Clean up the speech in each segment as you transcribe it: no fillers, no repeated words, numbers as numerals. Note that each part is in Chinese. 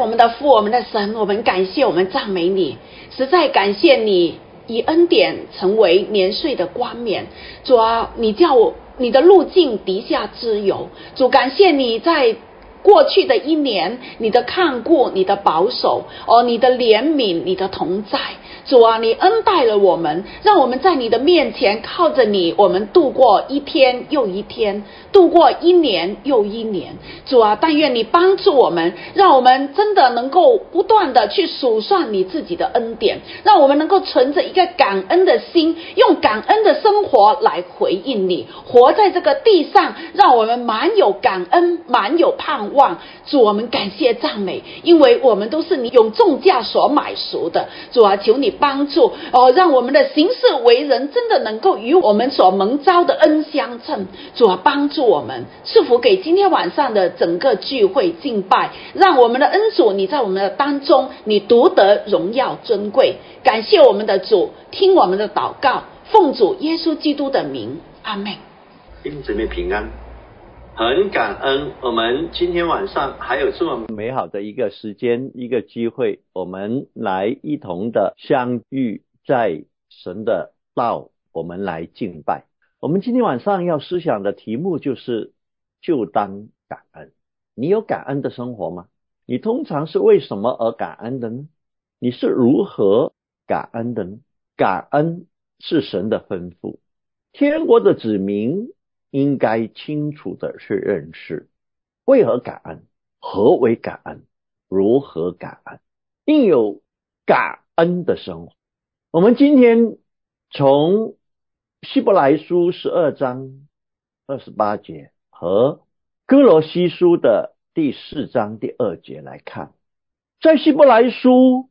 我们的父，我们的神，我们感谢，我们赞美你，实在感谢你以恩典成为年岁的冠冕。主啊，你叫我你的路径底下之有。主，感谢你在过去的一年，你的看顾，你的保守，你的怜悯，你的同在。主啊，你恩待了我们，让我们在你的面前靠着你，我们度过一天又一天，度过一年又一年。主啊，但愿你帮助我们，让我们真的能够不断的去数算你自己的恩典，让我们能够存着一个感恩的心，用感恩的生活来回应你，活在这个地上，让我们满有感恩，满有盼望。主，我们感谢赞美，因为我们都是你用重价所买赎的。主啊，求你帮助让我们的行事为人真的能够与我们所蒙召的恩相称。主啊，帮助我们，赐福给今天晚上的整个聚会敬拜，让我们的恩主你在我们的当中，你独得荣耀尊贵。感谢我们的主，听我们的祷告，奉主耶稣基督的名，阿们。 弟兄姊妹平安，很感恩我们今天晚上还有这么美好的一个时间，一个机会，我们来一同的相遇在神的道，我们来敬拜。我们今天晚上要思想的题目就是就当感恩。你有感恩的生活吗？你通常是为什么而感恩的呢？你是如何感恩的呢？感恩是神的吩咐，天国的子民应该清楚的去认识为何感恩，何为感恩，如何感恩，应有感恩的生活。我们今天从希伯来书12章28节和哥罗西书的第4章第2节来看。在希伯来书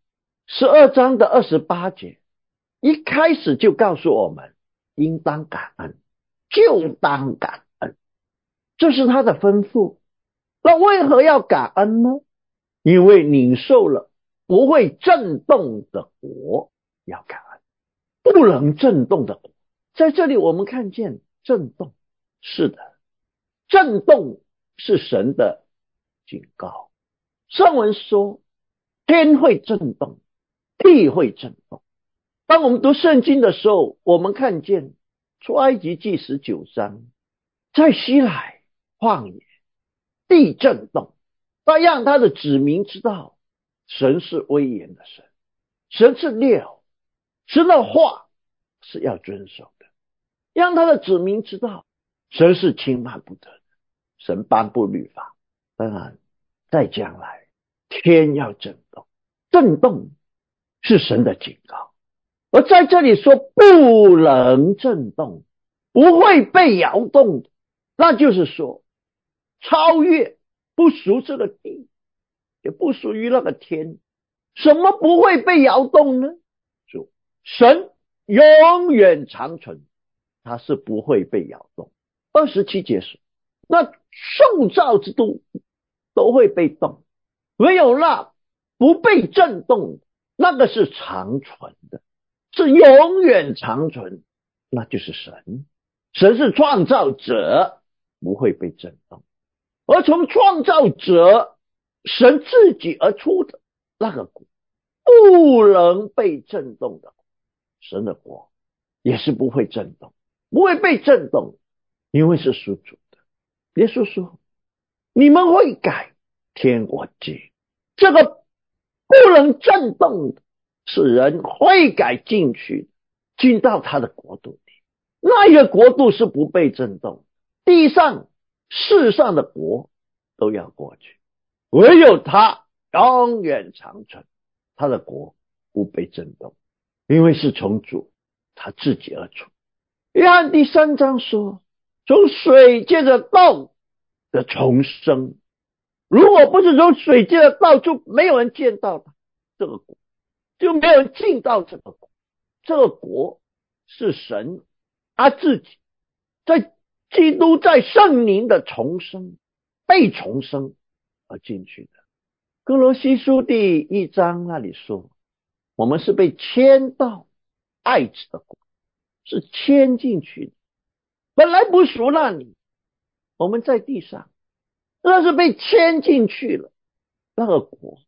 12章的28节一开始就告诉我们应当感恩，就当感恩，这是他的吩咐。那为何要感恩呢？因为领受了不会震动的国，要感恩。不能震动的国，在这里我们看见震动，是的，震动是神的警告。上文说天会震动，地会震动。当我们读圣经的时候，我们看见出埃及记19章，在西乃旷野地震动，他让他的子民知道神是威严的神，神是烈吼，神的话是要遵守的，让他的子民知道神是轻慢不得的，神颁布律法。当然在将来天要震动，震动是神的警告。而在这里说不能震动，不会被摇动的，那就是说超越，不属这个地，也不属于那个天。什么不会被摇动呢？说神永远长存，它是不会被摇动。27节说那受造之物都会被动，唯有那不被震动，那个是长存的，是永远长存，那就是神。神是创造者，不会被震动。而从创造者神自己而出的那个国，不能被震动的，神的国也是不会震动，不会被震动，因为是属主的。耶稣说你们会改天国境，这个不能震动的是人会改进去，进到他的国度里，那个国度是不被震动，地上世上的国都要过去，唯有他永远长存，他的国不被震动，因为是从主他自己而出。约翰第3章说从水借着道的重生，如果不是从水借的道，就没有人见到这个国，就没有人进到这个国。这个国是神他自己在基督在圣灵的重生被重生而进去的。哥罗西书第1章那里说我们是被迁到爱子的国，是迁进去的，本来不属那里，我们在地上那是被迁进去了，那个国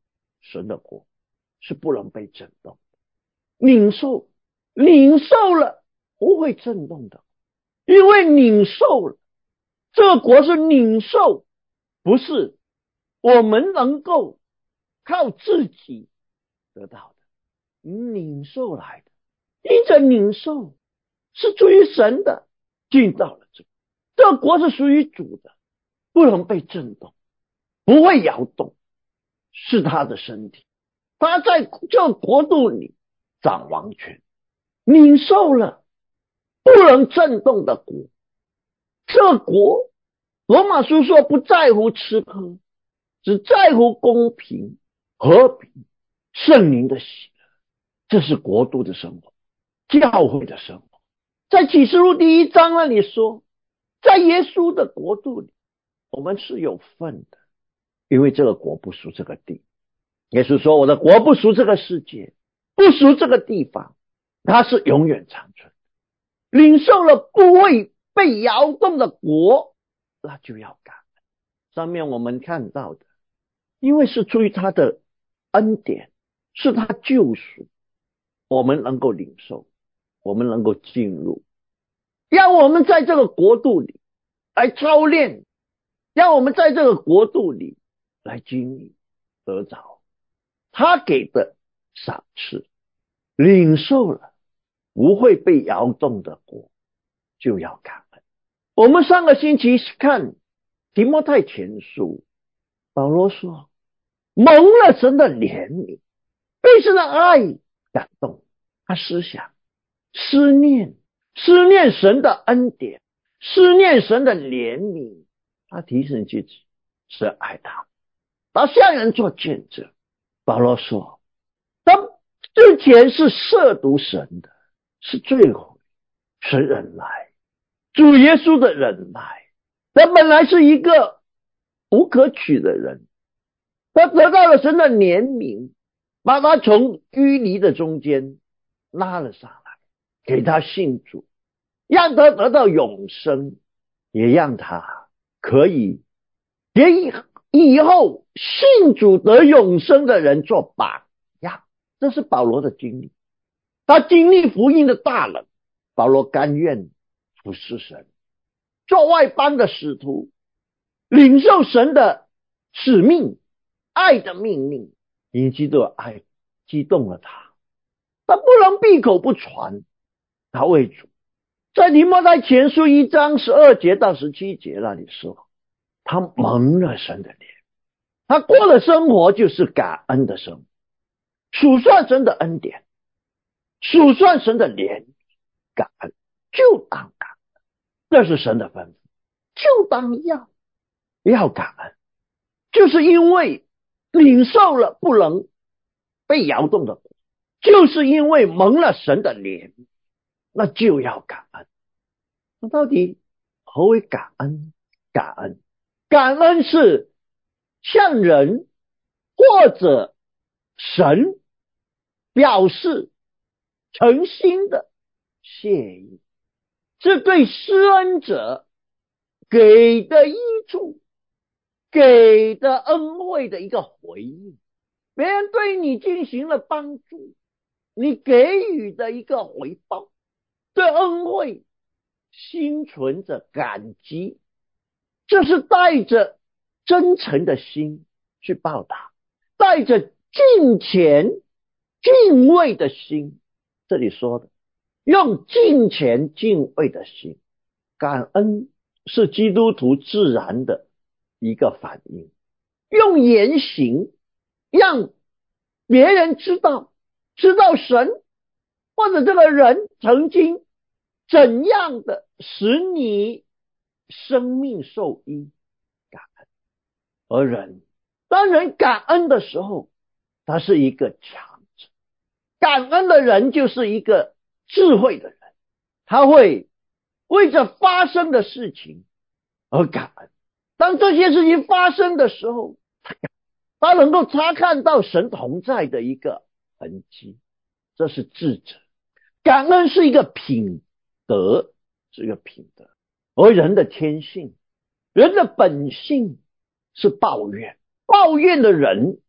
神的国是不能被震动，领受了不会震动的，因为领受了，这个国是领受，不是我们能够靠自己得到的，领受来的，因着领受是出于神的，进到了这个国是属于主的，不能被震动，不会摇动，是他的身体，他在这个国度里掌王权，领受了不能震动的国。这国罗马书说不在乎吃喝，只在乎公平和平圣灵的喜乐，这是国度的生活，教会的生活。在启示录第1章那里说，在耶稣的国度里我们是有份的，因为这个国不属这个地。耶稣说，我的国不属这个世界，不属这个地方，它是永远长存。领受了不会被摇动的国，那就要感恩。上面我们看到的，因为是出于他的恩典，是他救赎，我们能够领受，我们能够进入，让我们在这个国度里来操练，让我们在这个国度里来经历得着他给的赏赐，领受了不会被摇动的国，就要感恩。我们上个星期看提摩太前书，保罗说，蒙了神的怜悯，被神的爱感动，他思想思念神的恩典，思念神的怜悯，他提醒自己是爱他，他向人做见证。保罗说，他之前是亵渎神的，是罪悔，神忍耐，主耶稣的忍耐，他本来是一个无可取的人，他得到了神的怜悯，把他从淤泥的中间拉了上来，给他信主，让他得到永生，也让他可以给以后信主得永生的人做榜样。这是保罗的经历，他经历福音的大能，保罗甘愿服侍神，做外邦的使徒，领受神的使命，爱的命令，因基督的爱激动了他，他不能闭口不传，他为主。在提摩太前书1章12节到17节那里说，他蒙了神的怜，他过的生活就是感恩的生活，数算神的恩典，数算神的怜，感恩就当感恩，这是神的吩咐，就当要感恩，就是因为领受了不能被摇动的，就是因为蒙了神的怜，那就要感恩。那到底何为感恩？感恩是向人或者神表示诚心的谢意，是对施恩者给的益处，给的恩惠的一个回应。别人对你进行了帮助，你给予的一个回报，对恩惠心存着感激，这是带着真诚的心去报答，带着敬虔敬畏的心，这里说的用敬虔敬畏的心，感恩是基督徒自然的一个反应，用言行让别人知道神或者这个人曾经怎样的使你生命受益，感恩。而当人感恩的时候，他是一个强者，感恩的人就是一个智慧的人，他会为着发生的事情而感恩。当这些事情发生的时候，他能够察看到神同在的一个痕迹，这是智者。感恩是一个品德，而人的天性，人的本性是抱怨的人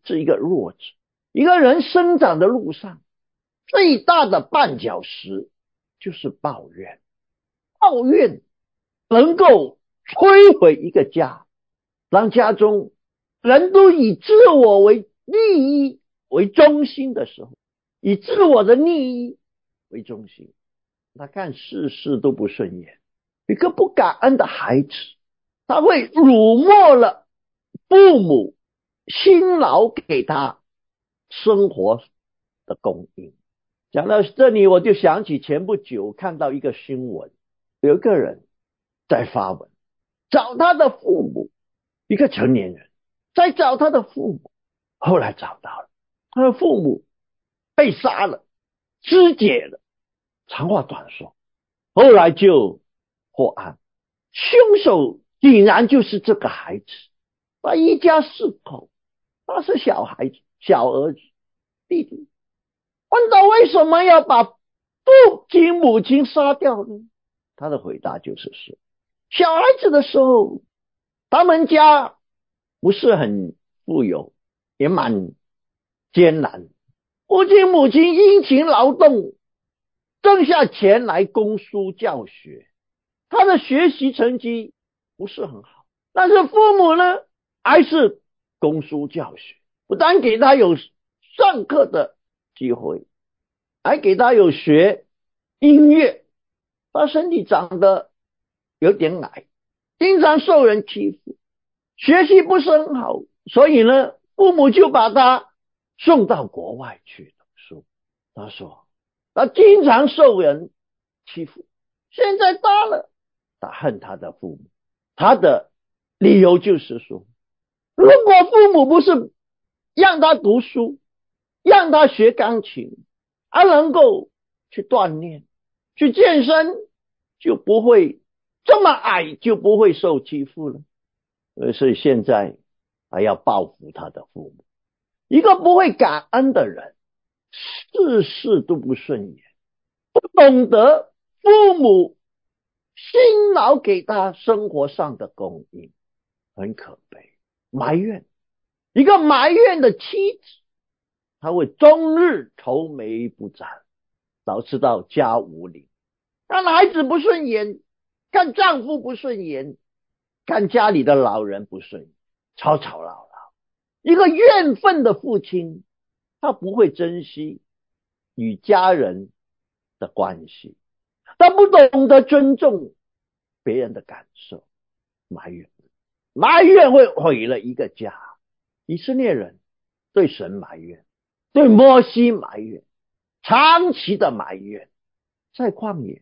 是一个弱者。一个人生长的路上，最大的绊脚石就是抱怨。抱怨能够摧毁一个家，当家中人都以自我为利益为中心的时候，以自我的利益为中心，他看事事都不顺眼。一个不感恩的孩子，他会辱没了父母辛劳给他生活的供应。讲到这里，我就想起前不久看到一个新闻，有一个人在发文找他的父母，一个成年人在找他的父母，后来找到了，他的父母被杀了，肢解了。长话短说，后来就破案，凶手竟然就是这个孩子。他一家4口，他是小孩子，小儿子，弟弟。问到为什么要把父亲母亲杀掉呢？他的回答就是说，小孩子的时候，他们家不是很富有，也蛮艰难。父亲母亲殷勤劳动，挣下钱来供书教学。他的学习成绩不是很好，但是父母呢，还是供书教学，不但给他有上课的机会，还给他有学音乐。他身体长得有点矮，经常受人欺负，学习不是很好，所以呢，父母就把他送到国外去读书。他说他经常受人欺负，现在大了，他恨他的父母。他的理由就是说，如果父母不是让他读书，让他学钢琴，而能够去锻炼，去健身，就不会这么矮，就不会受欺负了。所以现在还要报复他的父母。一个不会感恩的人，事事都不顺眼，不懂得父母辛劳给他生活上的供应，很可悲。埋怨，一个埋怨的妻子，他会终日愁眉不展，导致到家无宁。看孩子不顺眼，看丈夫不顺眼，看家里的老人不顺眼，吵吵闹闹。一个怨愤的父亲，他不会珍惜与家人的关系，他不懂得尊重别人的感受。埋怨会毁了一个家。以色列人对神埋怨，对摩西埋怨，长期的埋怨，在旷野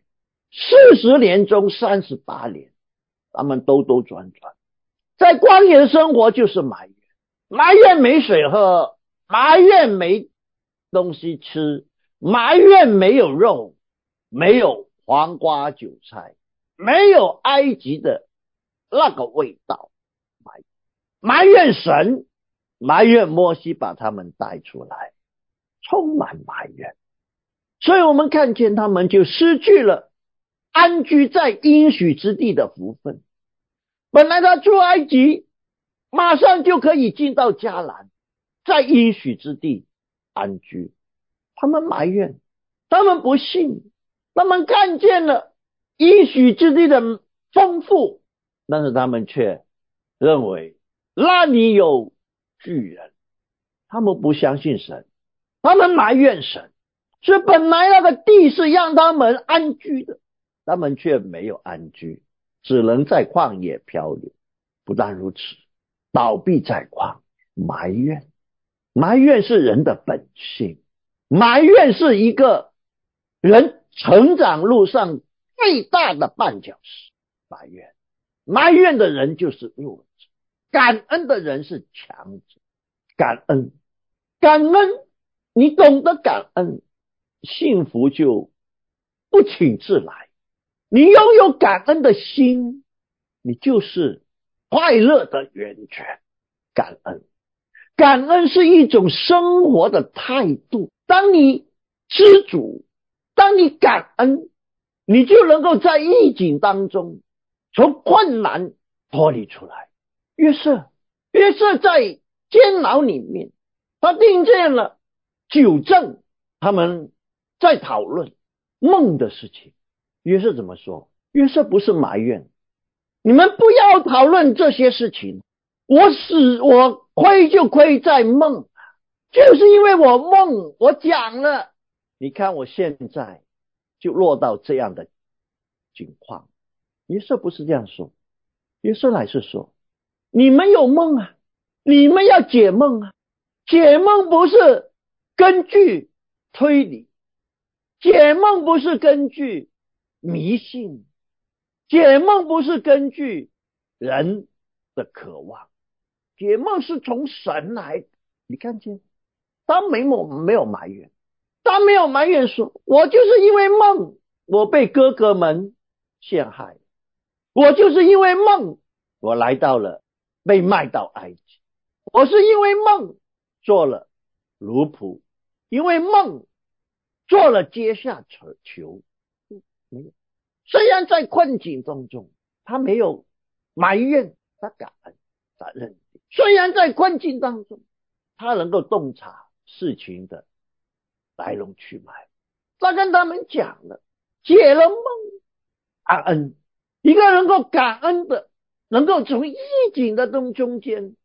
40年中38年，他们兜兜转转，在旷野的生活就是埋怨。埋怨没水喝，埋怨没东西吃，埋怨没有肉，没有黄瓜韭菜，没有埃及的那个味道。埋怨神，埋怨摩西把他们带出来，充满埋怨。所以我们看见他们就失去了安居在应许之地的福分。本来他出埃及马上就可以进到迦南，在应许之地安居。他们埋怨，他们不信，他们看见了应许之地的丰富，但是他们却认为那里有巨人。他们不相信神，他们埋怨神。所以本来那个地是让他们安居的，他们却没有安居，只能在旷野漂流。不但如此，倒闭在旷，埋怨。埋怨是人的本性，埋怨是一个人成长路上最大的绊脚石。埋怨的人就是弱者，感恩的人是强者。感恩，你懂得感恩，幸福就不请自来。你拥有感恩的心，你就是快乐的源泉。感恩是一种生活的态度。当你知足，当你感恩，你就能够在逆境当中从困难脱离出来。约瑟在监牢里面， 他听见了九正他们在讨论梦的事情。约瑟怎么说？约瑟不是埋怨，你们不要讨论这些事情，我亏就亏在梦，就是因为我梦我讲了，你看我现在就落到这样的境况。约瑟不是这样说，约瑟乃是说，你们有梦啊，你们要解梦啊，解梦不是根据推理，解梦不是根据迷信，解梦不是根据人的渴望，解梦是从神来的。你看见他没有埋怨，他没有埋怨说，我就是因为梦我被哥哥们陷害，我就是因为梦我来到了被卖到埃及，我是因为梦做了奴仆，因为梦做了阶下囚。没有，虽然在困境当中他没有埋怨，他感恩，他认定，虽然在困境当中他能够洞察事情的来龙去脉，他跟他们讲了，解了梦，感恩。一个能够感恩的，能够从逆境的中间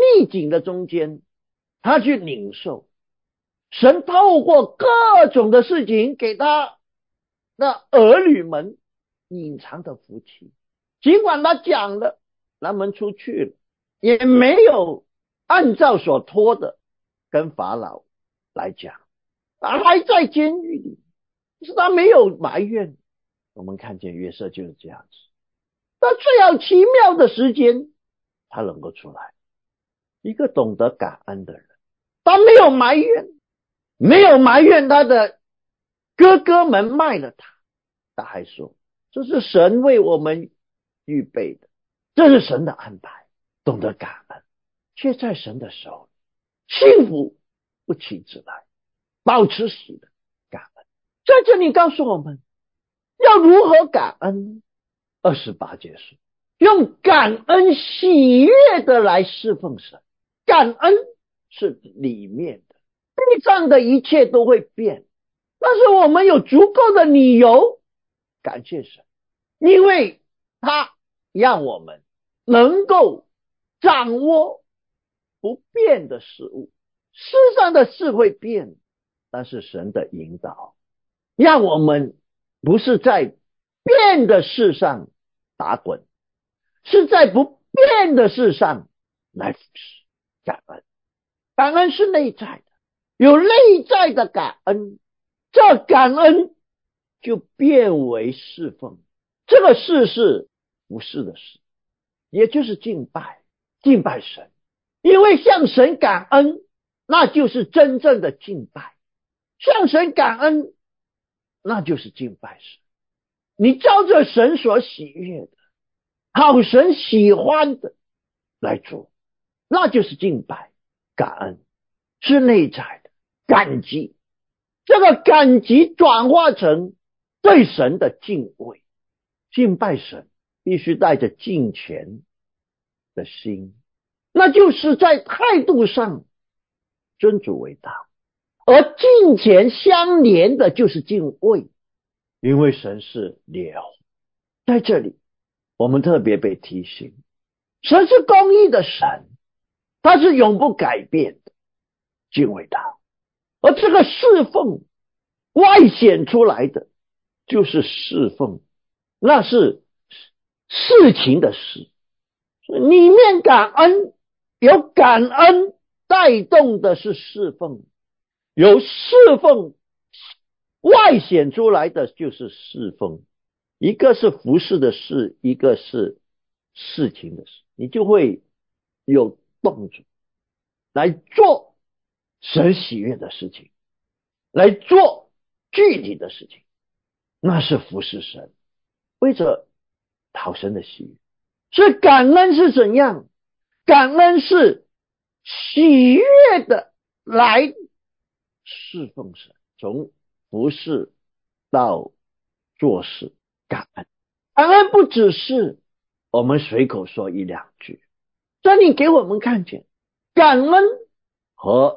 他去领受神透过各种的事情给他的儿女们隐藏的福气。尽管他讲了，他们出去了，也没有按照所托的跟法老来讲，他还在监狱里，是他没有埋怨。我们看见约瑟就是这样子，他最好奇妙的时间他能够出来，一个懂得感恩的人，他没有埋怨，没有埋怨他的哥哥们卖了他，他还说这是神为我们预备的，这是神的安排，懂得感恩，却在神的手里，幸福不期自来，保持喜乐感恩。在这里告诉我们要如何感恩。28节说，用感恩喜悦的来侍奉神。感恩是里面的，地上的一切都会变，但是我们有足够的理由感谢神，因为他让我们能够掌握不变的事物。世上的事会变，但是神的引导让我们不是在变的事上打滚，是在不变的事上来服侍。感恩，感恩是内在的，有内在的感恩，这感恩就变为侍奉。这个事是服侍的事，也就是敬拜神。因为向神感恩，那就是真正的敬拜，向神感恩那就是敬拜神。你照着神所喜悦的，好神喜欢的来做，那就是敬拜。感恩是内在的感激，这个感激转化成对神的敬畏。敬拜神必须带着敬虔的心，那就是在态度上尊主为大，而敬虔相连的就是敬畏，因为神是烈火。在这里我们特别被提醒，神是公义的神，他是永不改变的，敬畏他。而这个侍奉外显出来的就是侍奉，那是事情的事，里面感恩，有感恩带动的是侍奉，有侍奉外显出来的就是侍奉。一个是服事的事，一个是事情的事，你就会有动作来做神喜悦的事情，来做具体的事情，那是服事神，为着讨神的喜悦。所以感恩是怎样？感恩是喜悦的来侍奉神，从服事到做事。感恩，感恩不只是我们随口说一两句，这里给我们看见感恩和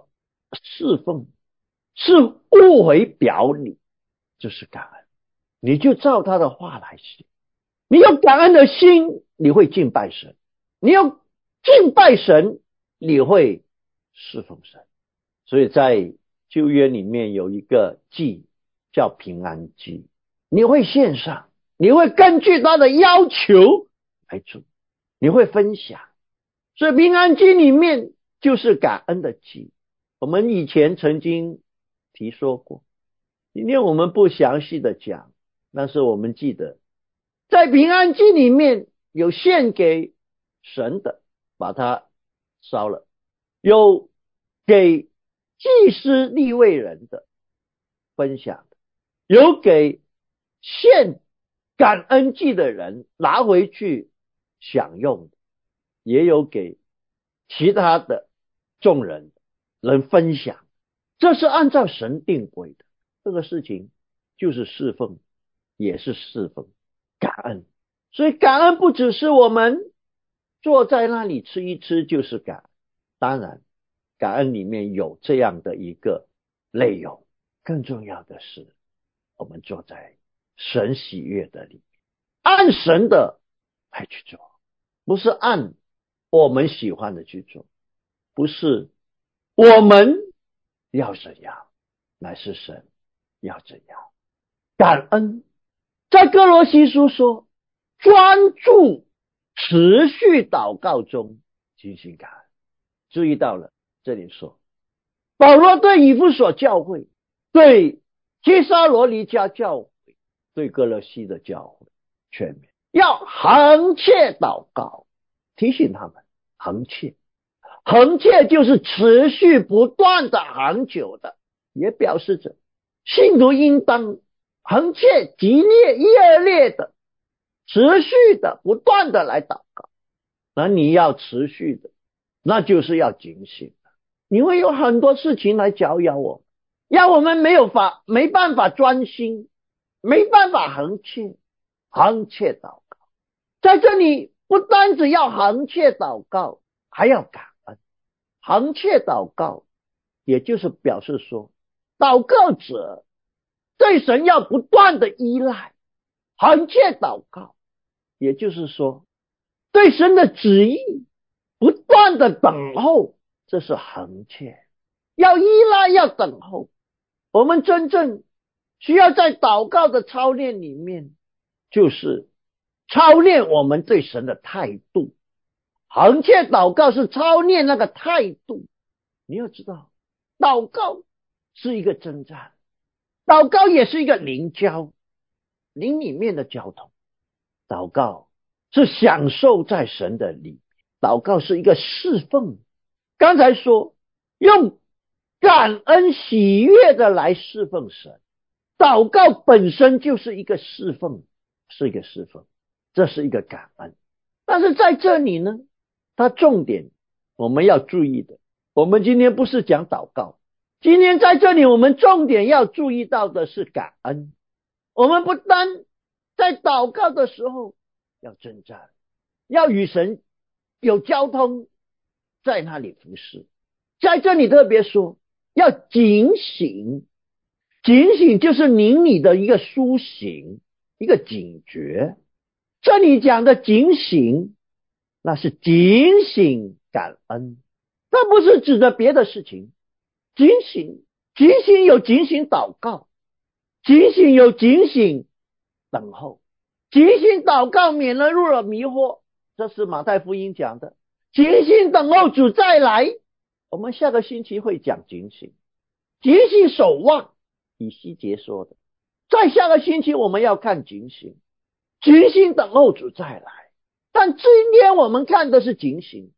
侍奉，是物为表里，就是感恩。你就照他的话来行，你有感恩的心，你会敬拜神，你有敬拜神，你会侍奉神。所以在旧约里面有一个祭叫平安祭，你会献上，你会根据他的要求来做，你会分享。所以平安祭里面就是感恩的祭，我们以前曾经提说过，今天我们不详细的讲，但是我们记得在平安祭里面有献给神的，把它烧了，有给祭司利未人的分享的，有给献感恩祭的人拿回去享用的，也有给其他的众人分享。这是按照神定规的，这个事情就是侍奉，也是侍奉感恩。所以感恩不只是我们坐在那里吃一吃就是感恩，当然感恩里面有这样的一个内容，更重要的是我们坐在神喜悦的里面，按神的来去做，不是按我们喜欢的去做，不是我们要怎样，乃是神要怎样。感恩在哥罗西书说，专注持续祷告中进行感恩。注意到了，这里说保罗对以弗所教会，对帖撒罗尼迦教会，对哥罗西的教会全面要恒切祷告，提醒他们恒切就是持续不断的恒久的，也表示着信徒应当恒切激烈热烈的持续的不断的来祷告。那你要持续的，那就是要警醒的，你会有很多事情来搅扰我们，让我们没办法专心，没办法恒切祷告。在这里不单只要恒切祷告，还要感恩。恒切祷告也就是表示说，祷告者对神要不断的依赖。恒切祷告也就是说，对神的旨意不断的等候，这是恒切，要依赖，要等候。我们真正需要在祷告的操练里面，就是操练我们对神的态度。恒切祷告是操练那个态度。你要知道，祷告是一个征战，祷告也是一个灵交，灵里面的交通。祷告是享受在神的里，祷告是一个侍奉。刚才说用感恩喜悦的来侍奉神，祷告本身就是一个侍奉，这是一个感恩。但是在这里呢，它重点我们要注意的，我们今天不是讲祷告，今天在这里我们重点要注意到的是感恩。我们不单在祷告的时候要征战，要与神有交通，在那里服侍。在这里特别说要警醒，警醒就是灵里的一个苏醒，一个警觉。这里讲的警醒，那是警醒感恩，那不是指的别的事情。警醒有警醒祷告，警醒有警醒等候，警醒祷告免了入了迷惑，这是马太福音讲的。警醒等候主再来，我们下个星期会讲警醒守望，以西结说的。在下个星期我们要看警醒等候主再来。但今天我们看的是警醒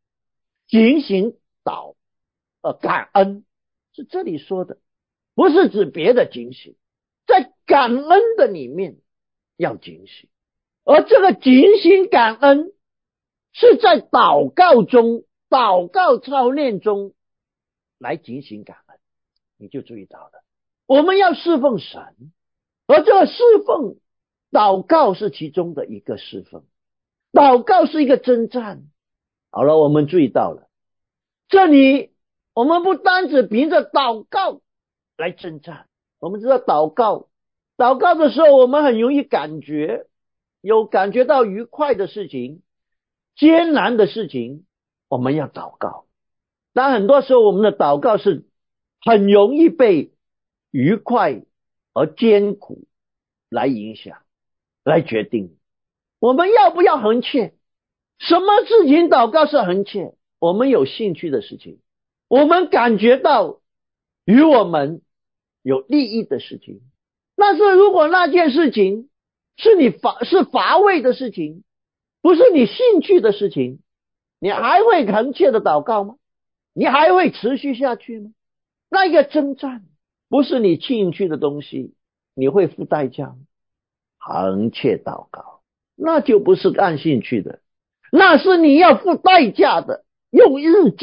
感恩，是这里说的，不是指别的警醒，在感恩的里面要警醒。而这个警醒感恩是在祷告中，祷告操练中来警醒感恩。你就注意到了，我们要侍奉神，而这个侍奉祷告是其中的一个侍奉，祷告是一个征战。好了，我们注意到了，这里我们不单只凭着祷告来征战，我们知道祷告的时候，我们很容易感觉到愉快的事情，艰难的事情，我们要祷告。但很多时候我们的祷告是很容易被愉快而艰苦来影响，来决定我们要不要恒切。什么事情祷告是恒切？我们有兴趣的事情，我们感觉到与我们有利益的事情。但是如果那件事情是乏味的事情，不是你兴趣的事情，你还会恒切的祷告吗？你还会持续下去吗？那一个征战不是你兴趣的东西，你会付代价吗？恒切祷告那就不是按兴趣的，那是你要付代价的，用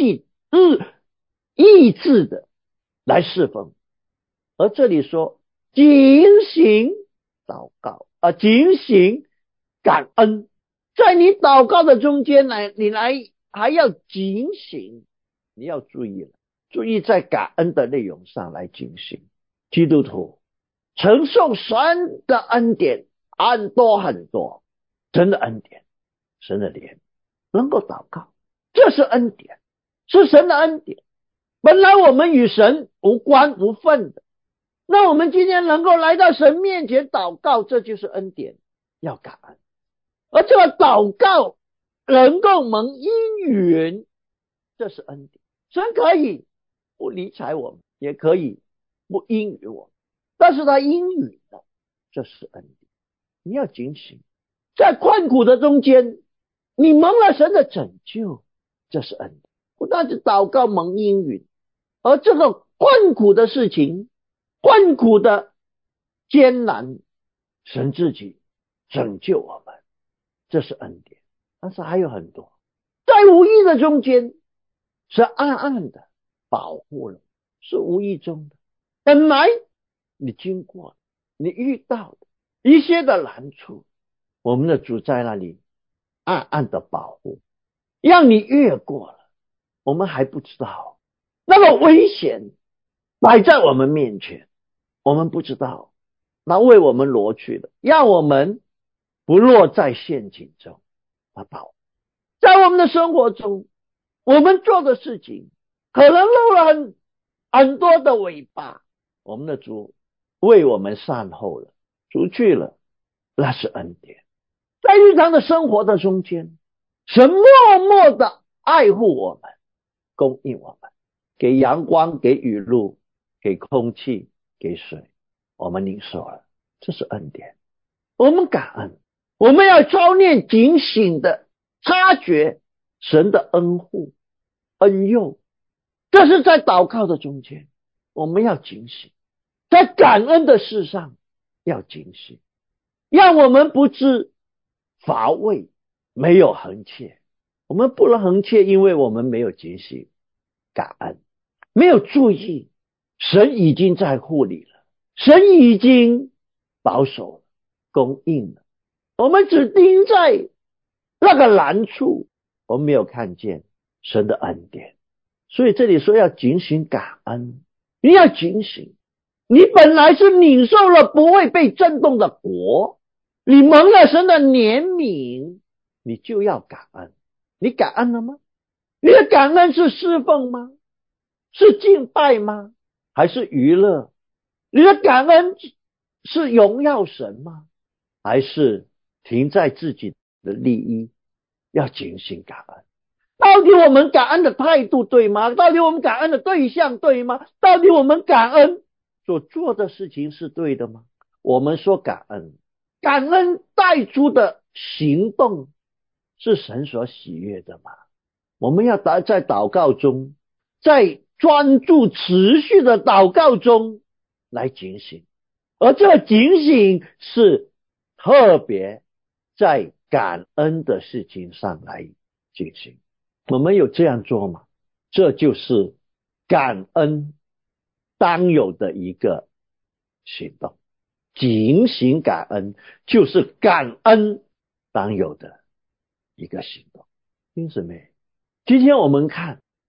意志的来侍奉。而这里说警醒祷告警醒感恩，在你祷告的中间你还要警醒，你要注意在感恩的内容上来警醒。基督徒承受神的恩典很多，神的恩典，神的怜悯，能够祷告，这是恩典，是神的恩典。本来我们与神无关无分的，那我们今天能够来到神面前祷告，这就是恩典，要感恩。而这个祷告能够蒙应允，这是恩典。神可以不理睬我们，也可以不应允我们，但是他应允的，这是恩典。你要警醒，在困苦的中间你蒙了神的拯救，这是恩典。不但是祷告蒙应允，而这个困苦的事情，困苦的艰难，神自己拯救我们，这是恩典。但是还有很多在无意的中间，是暗暗的保护了，是无意中的，本来你经过你遇到的一些的难处，我们的主在那里暗暗的保护，让你越过了，我们还不知道那个危险摆在我们面前，我们不知道，那为我们挪去了，让我们不落在陷阱中。在我们的生活中，我们做的事情可能露了很多的尾巴，我们的主为我们善后了，除去了，那是恩典。在日常的生活的中间，神默默的爱护我们，供应我们，给阳光，给雨露，给空气，给水，我们领受了，这是恩典。我们感恩，我们要操练警醒的察觉神的恩护恩佑，这是在祷告的中间，我们要警醒，在感恩的事上要警醒，让我们不知乏味，没有恒切。我们不能恒切，因为我们没有警醒感恩，没有注意神已经在护理了，神已经保守了，供应了，我们只盯在那个难处，我们没有看见神的恩典。所以这里说要警醒感恩，你要警醒，你本来是领受了不会被震动的国，你蒙了神的怜悯，你就要感恩。你感恩了吗？你的感恩是侍奉吗？是敬拜吗？还是娱乐？你的感恩是荣耀神吗？还是停在自己的利益？要警醒感恩。到底我们感恩的态度对吗？到底我们感恩的对象对吗？到底我们感恩所做的事情是对的吗？我们说感恩带出的行动是神所喜悦的吗？我们要在祷告中，在专注持续的祷告中来警醒，而这个警醒是特别在感恩的事情上来进行。我们有这样做吗？这就是感恩当有的一个行动，警醒感恩就是感恩当有的一个行动。弟兄姊妹，今天我们看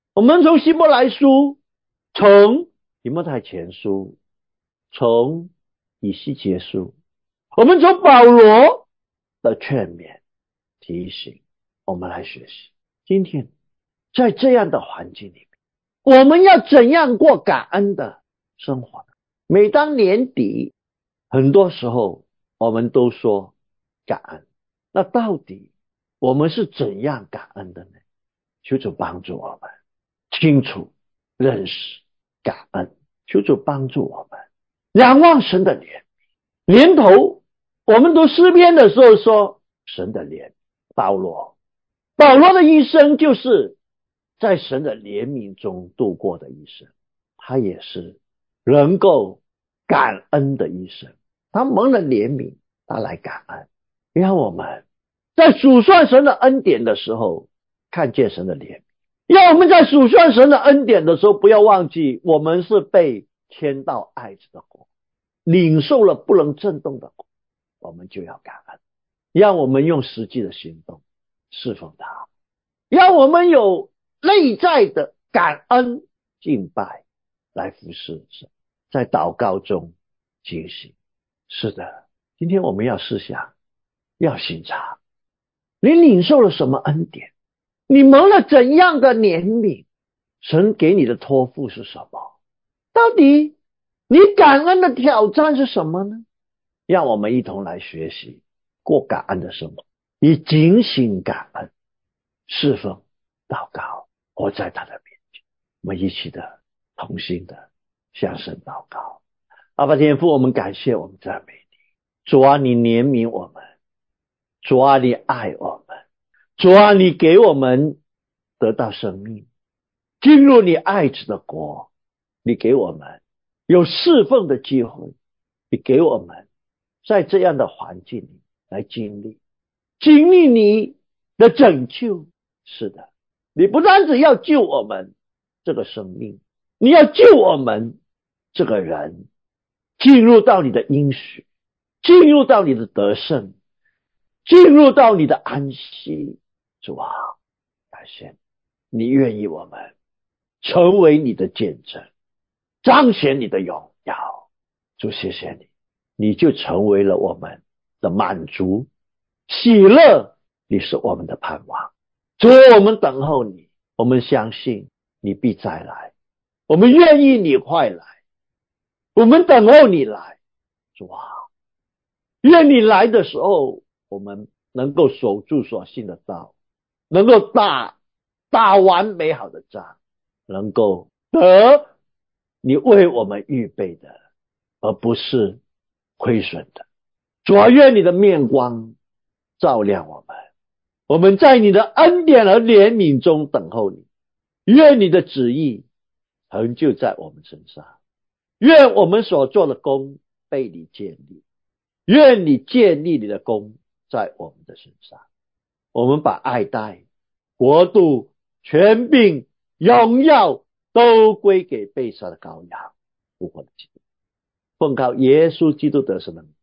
我们从希伯来书，从提摩太前书，从以西结书，我们从保罗的劝勉提醒，我们来学习。今天在这样的环境里面，我们要怎样过感恩的生活？每当年底，很多时候我们都说感恩，那到底我们是怎样感恩的呢？求主帮助我们清楚认识感恩，求主帮助我们仰望神的怜悯。年头我们读诗篇的时候说神的怜悯，保罗的一生就是在神的怜悯中度过的一生，他也是能够感恩的一生，他蒙了怜悯，他来感恩。让我们在数算神的恩典的时候看见神的怜悯，让我们在数算神的恩典的时候不要忘记我们是被迁到爱子的国，领受了不能震动的国，我们就要感恩。让我们用实际的行动侍奉他，让我们有内在的感恩敬拜来服侍神，在祷告中警醒。是的，今天我们要思想，要省察，你领受了什么恩典？你蒙了怎样的怜悯？神给你的托付是什么？到底你感恩的挑战是什么呢？让我们一同来学习过感恩的生活，以警醒感恩侍奉祷告，活在他的面前。我们一起的同心的向神祷告。阿爸天父，我们感谢，我们赞美你。主啊，你怜悯我们，主啊，你爱我们，主啊，你给我们得到生命，进入你爱子的国，你给我们有侍奉的机会，你给我们在这样的环境里来经历你的拯救。是的，你不单只要救我们这个生命，你要救我们这个人进入到你的应许，进入到你的得胜，进入到你的安息。主啊，感谢你愿意我们成为你的见证，彰显你的荣耀。主，谢谢你，你就成为了我们的满足喜乐，你是我们的盼望。主，我们等候你，我们相信你必再来，我们愿意你快来，我们等候你来。主啊，愿你来的时候，我们能够守住所信的道，能够打完美好的仗，能够得你为我们预备的，而不是亏损的。主啊，愿你的面光照亮我们，我们在你的恩典和怜悯中等候你，愿你的旨意成就在我们身上，愿我们所做的功被你建立，愿你建立你的功在我们的身上。我们把爱戴、国度、权柄、荣耀都归给被杀的羔羊，复活的基督。奉靠耶稣基督得胜的名。